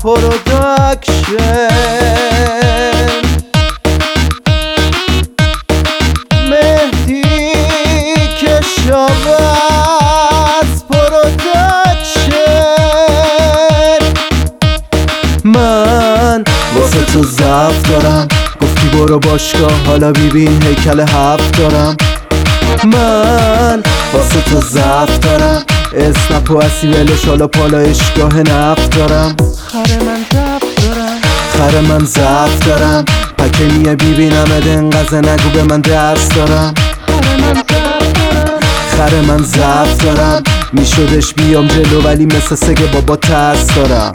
پروداکشن مهدی کشاورز پروداکشن من واسه تو ضعف دارم، گفتی برو باشگاه حالا بیبین هیکل هفت دارم. من واسه تو ضعف دارم، اسنپ و اسیبلش حالا پالایشگاه نفت دارم. خر من ضعف دارم، پکه میه بیبینمت انقدر نگو به من درس دارم. خر من ضعف دارم، میشدش بیام جلو ولی مثل سگ بابا ترس دارم.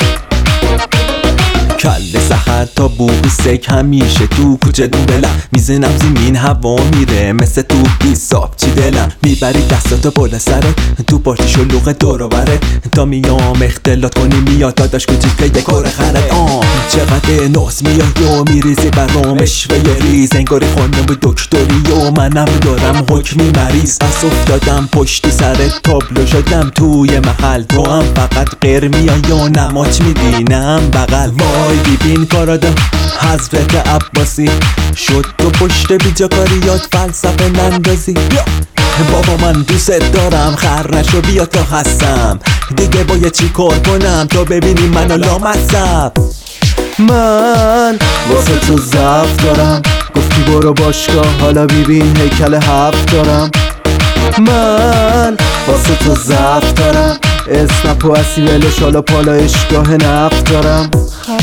کل سحر تا بوق سک همیشه تو کوچه دونبلم، میزنم زمین هوا میره مثل تو بیساب چی دلم. میبری دستاتو بالا سرت تو پارتی شلوغ دوروبره، تا میام اختلاط کنی میاد داداش کوچیکه یک کار خرد. چقدر ناز میای و میریزی برام اشوه ریز، انگاری خانم دکتری و منم دارم حکمی مریض. از افتادم پشتی سرت تابلو شدم توی محل، تو هم فقط غیر میای و نماچ میبینم بغل. وای بیبین کارادم حضرت عباسی شد تو پشت بیجا کاریات فلسفه نندازی. بابا من دوست دارم خر نشو بیا تا هستم دیگه، باید چی کار کنم تا ببینی منو لامصب. من واسه تو ضعف دارم، گفتی برو باشگاه حالا بیبین هیکل هفت دارم. من واسه تو ضعف دارم، اسنپ و اسیبلش حالا پالایشگاه نفت دارم.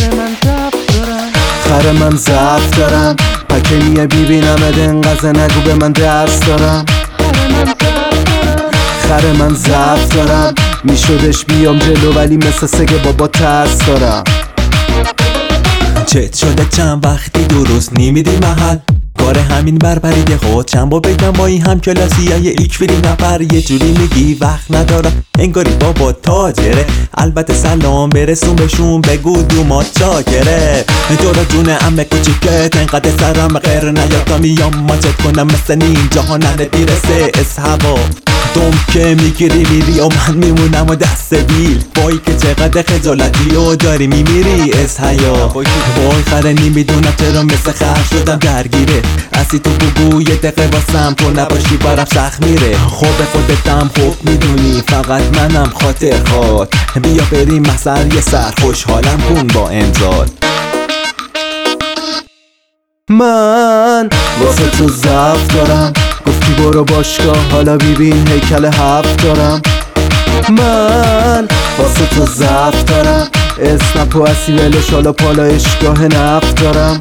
خر من ضعف دارم، پکه میه بیبینمت انقدر نگو به من درس دارم. خر من ضعف دارم، میشدش بیام جلو ولی مثل سگ بابا ترس دارم. چت شده چند وقتی درست نمیدی محل، کار همین بربریده خود چند با بگم با این هم کلاسی های ایکفیلی نفر یه جوری میگی وقت ندارم انگاری بابا تاجره. البته سلام برسون بهشون بگو دومات چاکره. دورا جون عمه کوچیکت انقدر سرم غیر نیاد تا میام ماچت کنم مثل نیم جهانت میرسه از هوا. دوم که میگیری میری و من میمونم و دست بیل، وای که چقدر خجالتی و داری میمیری از حیا. وای خره نمیدونم چرا مثل خر شدم درگیره، اسی تو بگو یه دقیقه واسم تو نباشی برم سخت میره. خوب خودتم خوب میدونی فقط منم خاطر خواد، بیا بریم محضر یه سر خوشحالم کن با امضات. من واسه تو ضعف دارم، گفتی برو باشگاه حالا بیبین هیکل هفت دارم. من واسه تو ضعف دارم، اسنپ و اسیبلش حالا پالایشگاه نفت دارم.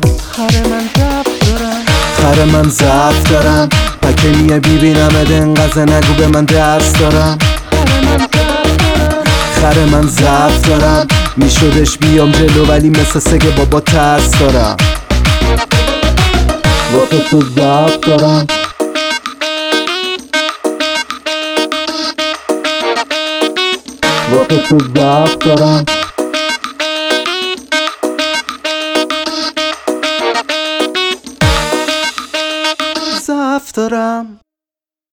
خر من ضعف دارم، پکه میه بیبینمت انقدر نگو به من درس دارم. خر من ضعف دارم، میشدش بیام جلو ولی مثل سگ بابا ترس دارم. واسه تو ضعف دارم، واسه تو ضعف دارم.